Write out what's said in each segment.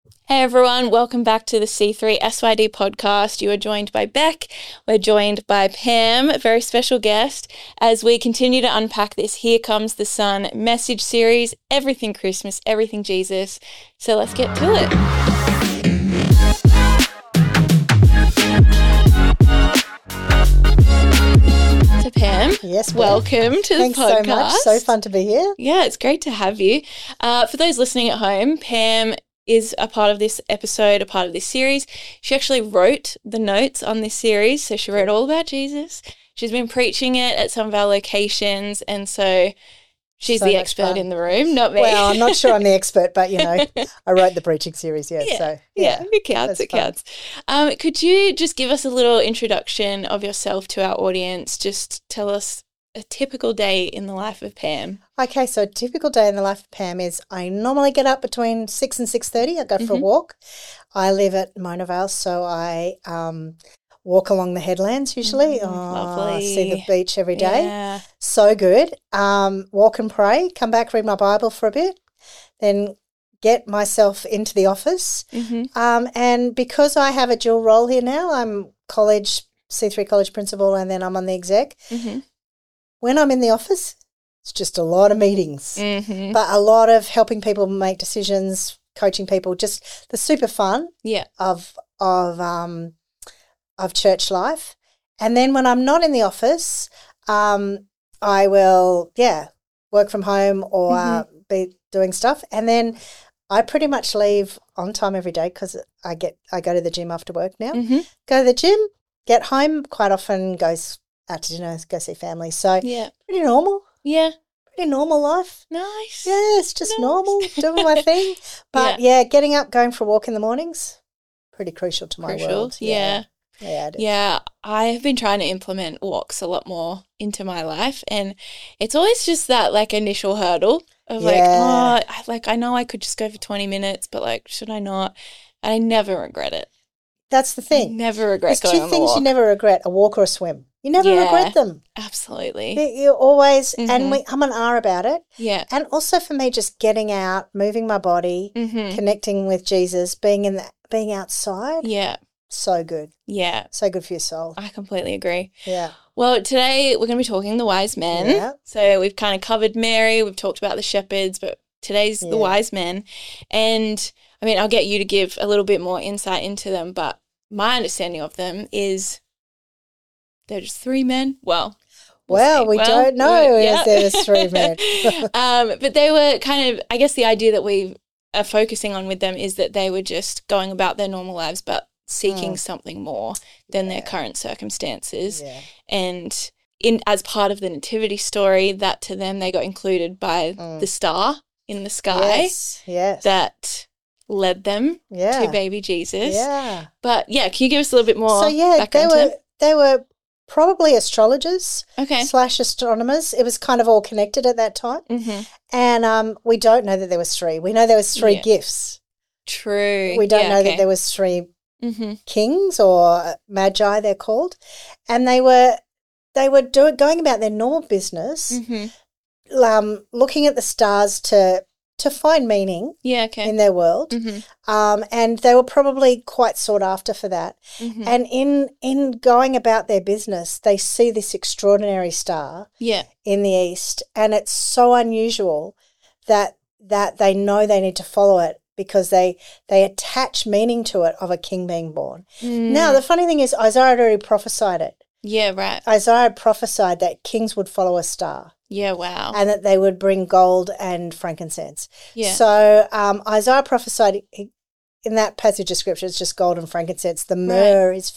Hey everyone, welcome back to the C3 SYD podcast. You are joined by Beck, we're joined by Pam, a very special guest, as we continue to unpack this Here Comes the Sun message series, everything Christmas, everything Jesus. So let's get to it. So Pam, yes, welcome to the podcast. Thanks so much. So fun to be here. Yeah, it's great to have you. For those listening at home, Pam is a part of this episode, a part of this series. She actually wrote the notes on this series, so she wrote all about Jesus. She's been preaching it at some of our locations, and so she's the expert in the room, not me. Well, I'm not sure I'm the expert, but, I wrote the preaching series, Yeah, it counts, it counts. Could you just give us a little introduction of yourself to our audience? Just tell us a typical day in the life of Pam. Okay, so a typical day in the life of Pam is I normally get up between 6 and 6:30. I go for a walk. I live at Mona Vale, so I walk along the headlands usually. Lovely. I see the beach every day. Yeah. So good. Walk and pray, come back, read my Bible for a bit, then get myself into the office. And because I have a dual role here now, I'm C3 college principal, and then I'm on the exec. When I'm in the office, it's just a lot of meetings, but a lot of helping people make decisions, coaching people, just the super fun of church life. And then when I'm not in the office, I will, work from home or be doing stuff. And then I pretty much leave on time every day because I go to the gym after work now. Go to the gym, get home, quite often goes out to dinner, go see family. So pretty normal. Yeah. Pretty normal life. Nice. Yeah, it's just normal, doing my thing. But getting up, going for a walk in the mornings, pretty crucial to my world. Yeah. Yeah, it is. Yeah, I have been trying to implement walks a lot more into my life, and it's always just that initial hurdle of I know I could just go for 20 minutes, but should I not? I never regret it. That's the thing. Never regret There's going on two things you never regret, a walk or a swim. You never regret them. Absolutely. You always, and I'm an R about it. Yeah. And also for me, just getting out, moving my body, connecting with Jesus, being outside. Yeah. So good. Yeah. So good for your soul. I completely agree. Yeah. Well, today we're going to be talking the wise men. Yeah. So we've kind of covered Mary, we've talked about the shepherds, but today's the wise men. And I mean, I'll get you to give a little bit more insight into them, but my understanding of them is they're just three men. We don't know if there's three men. But they were kind of, I guess the idea that we are focusing on with them is that they were just going about their normal lives, but seeking something more than their current circumstances. Yeah. And as part of the nativity story, that to them they got included by the star in the sky that led them to baby Jesus. Yeah. But can you give us a little bit more background? They were probably astrologers / astronomers. It was kind of all connected at that time. And we don't know that there was three. We know there was three gifts. True. We don't know that there was three kings or magi, they're called. And they were going about their normal business, looking at the stars to find meaning in their world. And they were probably quite sought after for that. And in going about their business, they see this extraordinary star in the east, and it's so unusual that they know they need to follow it because they attach meaning to it of a king being born. Now, the funny thing is Isaiah had already prophesied it. Yeah, right. Isaiah prophesied that kings would follow a star. Yeah, wow. And that they would bring gold and frankincense. Yeah. So Isaiah prophesied in that passage of scripture, it's just gold and frankincense. The myrrh is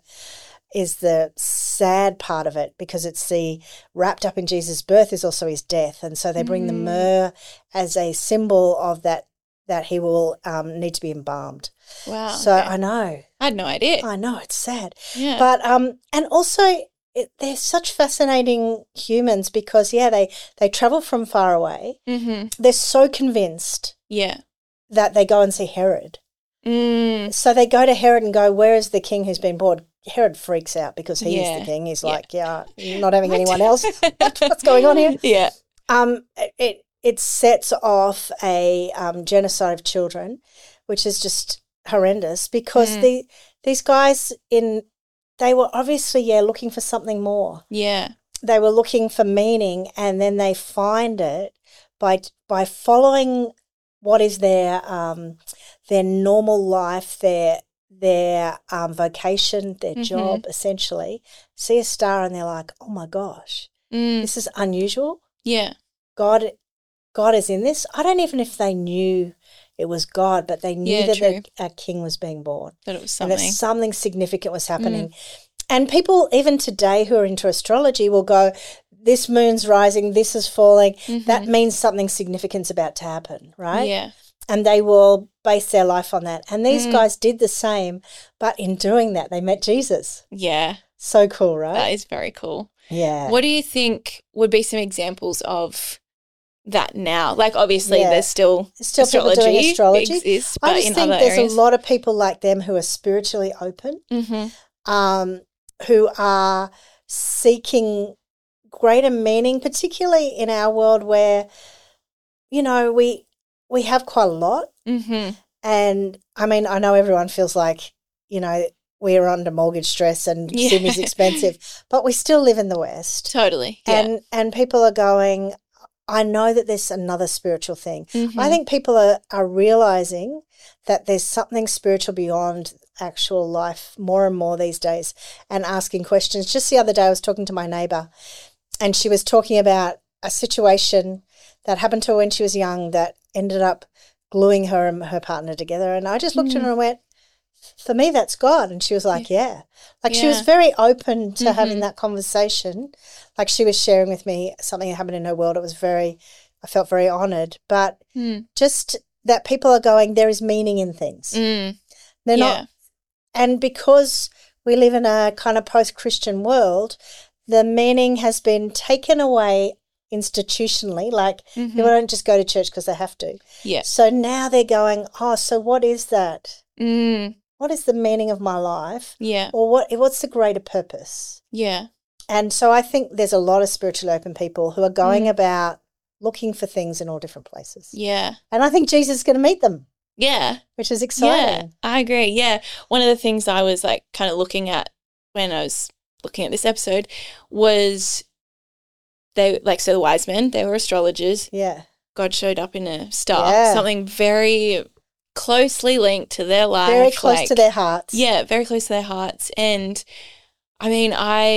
the sad part of it because it's the wrapped up in Jesus' birth is also his death. And so they bring the myrrh as a symbol of that he will need to be embalmed. Wow. So I know. I had no idea. I know, it's sad. Yeah. But and also they're such fascinating humans because, they travel from far away. They're so convinced that they go and see Herod. So they go to Herod and go, where is the king who's been born? Herod freaks out because he is the king. He's like, not having anyone else. What's going on here? Yeah. It sets off a genocide of children. which is just horrendous because these guys they were obviously, looking for something more. Yeah. They were looking for meaning, and then they find it by following what is their normal life, their vocation, their job, essentially. See a star and they're like, oh my gosh, this is unusual. Yeah. God is in this. I don't even know if they knew it was God, but they knew that a king was being born. That it was something. And that something significant was happening. And people, even today, who are into astrology will go, this moon's rising, this is falling. That means something significant's about to happen, right? Yeah. And they will base their life on that. And these guys did the same, but in doing that, they met Jesus. Yeah. So cool, right? That is very cool. Yeah. What do you think would be some examples of that now? Like, obviously, there's still people doing astrology. Exists, I but just in think other there's areas. a lot of people like them who are spiritually open, who are seeking greater meaning, particularly in our world where, we have quite a lot. And, I mean, I know everyone feels like, we're under mortgage stress and Sydney's expensive, but we still live in the West. Totally. Yeah. And people are going, I know that there's another spiritual thing. I think people are realising that there's something spiritual beyond actual life more and more these days, and asking questions. Just the other day I was talking to my neighbour, and she was talking about a situation that happened to her when she was young that ended up gluing her and her partner together. And I just looked at her and went, for me, that's God. And she was like, yeah. Like she was very open to having that conversation. Like she was sharing with me something that happened in her world. I felt very honoured. But just that people are going, there is meaning in things. They're not. And because we live in a kind of post-Christian world, the meaning has been taken away institutionally. Like people don't just go to church because they have to. Yeah. So now they're going, so what is that? What is the meaning of my life? Yeah. Or what's the greater purpose? Yeah. And so I think there's a lot of spiritually open people who are going about looking for things in all different places. Yeah. And I think Jesus is going to meet them. Yeah. Which is exciting. Yeah, I agree. Yeah. One of the things I was like kind of looking at when I was looking at this episode was the wise men, they were astrologers. Yeah. God showed up in a star, something very closely linked to their life. Very close to their hearts. Yeah, very close to their hearts. And I mean,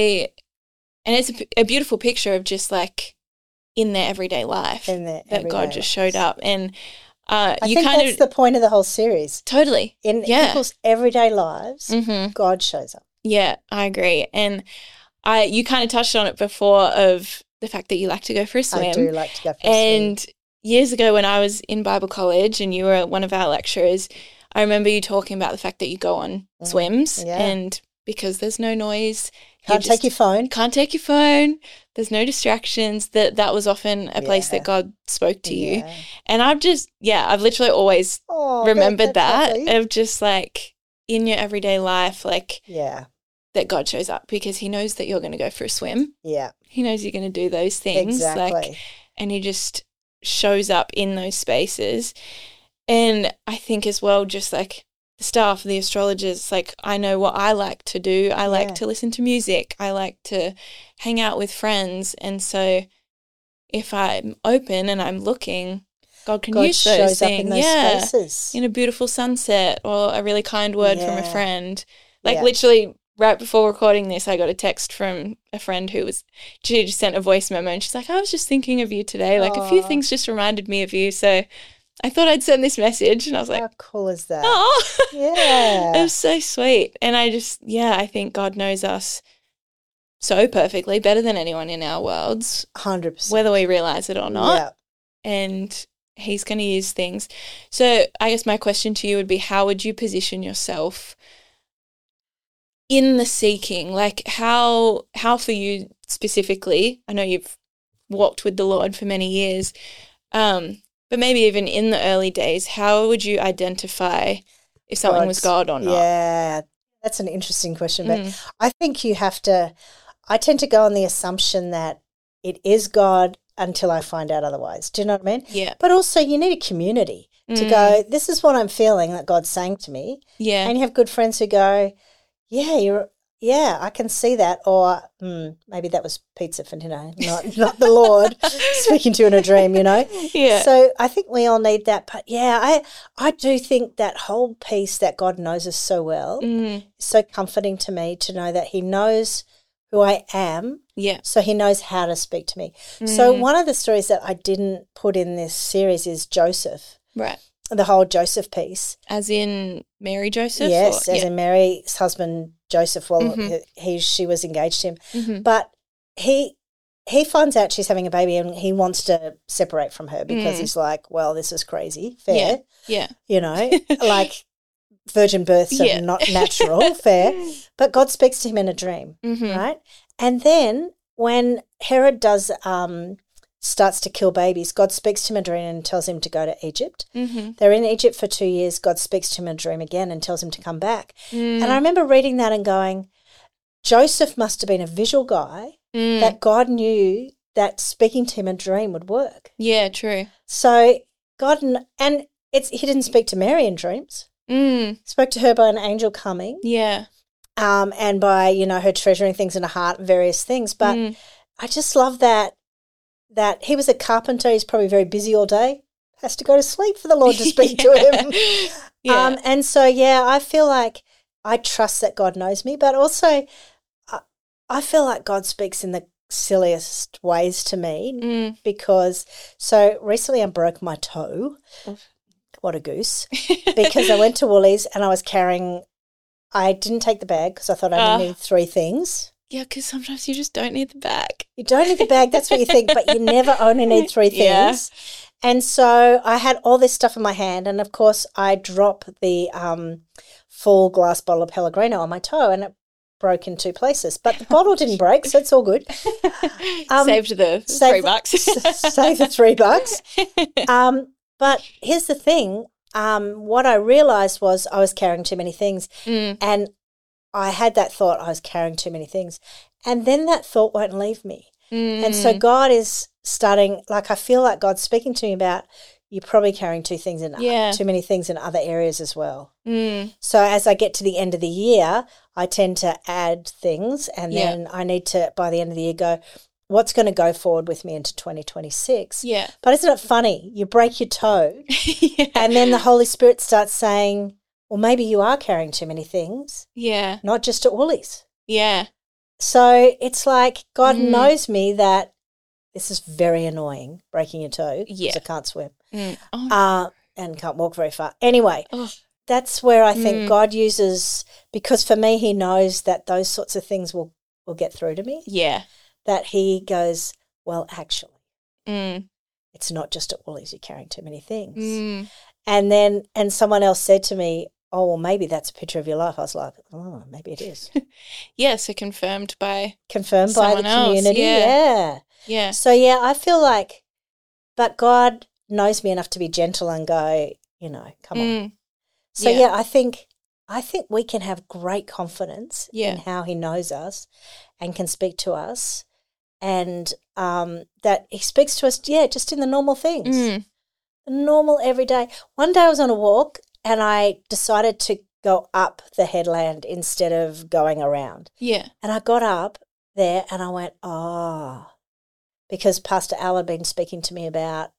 it's a beautiful picture of just like in their everyday life that God just showed up. And I think that's the point of the whole series. Totally. In people's everyday lives, God shows up. Yeah, I agree. And you kind of touched on it before of the fact that you like to go for a swim. I do like to go for a swim. And years ago when I was in Bible college and you were one of our lecturers, I remember you talking about the fact that you go on swims and because there's no noise. Can't take your phone. Can't take your phone. There's no distractions. That was often a place that God spoke to you. And I've literally always remembered that of just like in your everyday life, like that God shows up because he knows that you're going to go for a swim. Yeah. He knows you're going to do those things. Exactly. And he just shows up in those spaces. And I think as well, just like the staff, the astrologers, like I know what I like to do. I like to listen to music. I like to hang out with friends. And so if I'm open and I'm looking, God can use those things. Up in those spaces. In a beautiful sunset or a really kind word from a friend. Like literally right before recording this, I got a text from a friend she just sent a voice memo and she's like, I was just thinking of you today. Like a few things just reminded me of you. So I thought I'd send this message and I was like, how cool is that? Oh, yeah. It was so sweet. And I think God knows us so perfectly, better than anyone in our worlds. 100%. Whether we realize it or not. Yeah. And he's going to use things. So I guess my question to you would be, how would you position yourself in the seeking? Like how for you specifically, I know you've walked with the Lord for many years, but maybe even in the early days, how would you identify if something was God or not? Yeah, that's an interesting question. But I think I tend to go on the assumption that it is God until I find out otherwise. Do you know what I mean? Yeah. But also you need a community. to go, this is what I'm feeling that God's saying to me. Yeah. And you have good friends who go, yeah, I can see that. Or maybe that was pizza for dinner, not the Lord speaking to you in a dream, Yeah. So I think we all need that. But, yeah, I do think that whole piece that God knows us so well is so comforting to me to know that he knows who I am. Yeah. So he knows how to speak to me. So one of the stories that I didn't put in this series is Joseph. Right. The whole Joseph piece. As in Mary Joseph? Yes, as in Mary's husband Joseph. Well, she was engaged to him. But he finds out she's having a baby and he wants to separate from her because he's like, well, this is crazy. Fair. Yeah. Like virgin births are not natural. Fair. But God speaks to him in a dream, right? And then when Herod starts to kill babies, God speaks to him in a dream and tells him to go to Egypt. They're in Egypt for 2 years. God speaks to him in a dream again and tells him to come back. And I remember reading that and going, Joseph must have been a visual guy that God knew that speaking to him in a dream would work. Yeah, true. So God, he didn't speak to Mary in dreams. Spoke to her by an angel coming. Yeah. And by, her treasuring things in her heart and various things. But I just love that he was a carpenter. He's probably very busy all day. Has to go to sleep for the Lord to speak to him. Yeah. And so, I feel like I trust that God knows me, but also I feel like God speaks in the silliest ways to me because so recently I broke my toe. What a goose. Because I went to Woolies and I didn't take the bag because I thought I only needed 3 things. Yeah, because sometimes you just don't need the bag. You don't need the bag, that's what you think, but you never only need 3 things. Yeah. And so I had all this stuff in my hand and, of course, I dropped the full glass bottle of Pellegrino on my toe and it broke in 2 places. But the bottle didn't break, so it's all good. Saved the $3. Save the $3. But here's the thing. What I realised was I was carrying too many things and I had that thought I was carrying too many things. And then that thought won't leave me. And so God is starting, like I feel like God's speaking to me about you're probably carrying too many things in other areas as well. So as I get to the end of the year, I tend to add things and then I need to, by the end of the year, go, what's going to go forward with me into 2026? Yeah. But isn't it funny? You break your toe and then the Holy Spirit starts saying, well, maybe you are carrying too many things. Yeah. Not just at Woolies. Yeah. So it's like God knows me that this is very annoying, breaking your toe because I can't swim and can't walk very far. Anyway, that's where I think God uses, because for me he knows that those sorts of things will get through to me. Yeah. That he goes, well, actually, it's not just at Woolies you're carrying too many things. And someone else said to me, oh, well, maybe that's a picture of your life. I was like, oh, maybe it is. So confirmed by the community. Yeah. Yeah. So, I feel like, but God knows me enough to be gentle and go, come on. So, I think we can have great confidence in how he knows us and can speak to us and that he speaks to us, just in the normal things, the normal everyday. One day I was on a walk and I decided to go up the headland instead of going around. Yeah. And I got up there and I went, because Pastor Al had been speaking to me about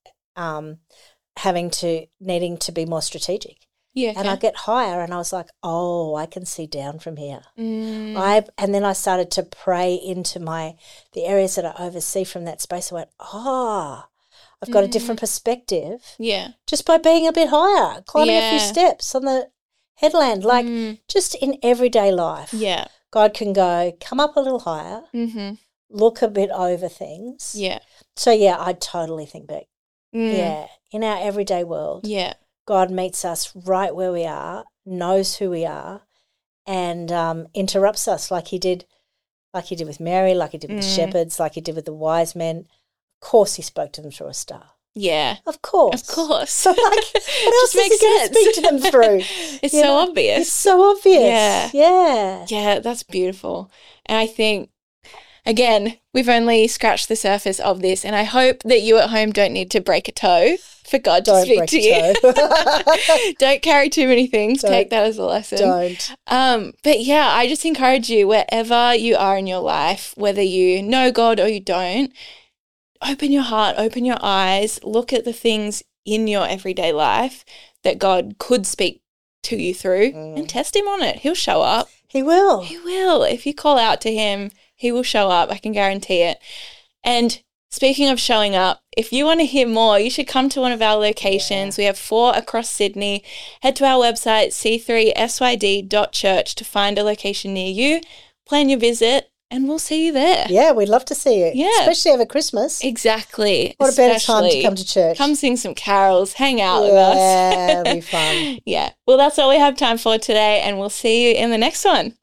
needing to be more strategic. Yeah. And I get higher and I was like, I can see down from here. And then I started to pray into the areas that I oversee from that space. I went, I've got a different perspective. Yeah. Just by being a bit higher, climbing a few steps on the headland, like just in everyday life. Yeah. God can go, come up a little higher, look a bit over things. Yeah. So, I totally think back. Yeah. In our everyday world. Yeah. God meets us right where we are, knows who we are, and interrupts us like he did with Mary, like he did with the shepherds, like he did with the wise men. Of course he spoke to them through a star. Yeah. Of course. So, what else is he going to speak to them through? It's so obvious. It's so obvious. Yeah. Yeah, that's beautiful. And I think again, we've only scratched the surface of this, and I hope that you at home don't need to break a toe for God to speak to you. Don't carry too many things. Take that as a lesson. Don't. But yeah, I just encourage you, wherever you are in your life, whether you know God or you don't, open your heart, open your eyes, look at the things in your everyday life that God could speak to you through and test him on it. He'll show up. He will. He will. If you call out to him, he will show up. I can guarantee it. And speaking of showing up, if you want to hear more, you should come to one of our locations. We have 4 across Sydney. Head to our website, c3syd.church, to find a location near you. Plan your visit, and we'll see you there. Yeah, we'd love to see you. Yeah. Especially over Christmas. Exactly. What a better time to come to church. Come sing some carols, hang out with us. Yeah, it'll be fun. Yeah. Well, that's all we have time for today, and we'll see you in the next one.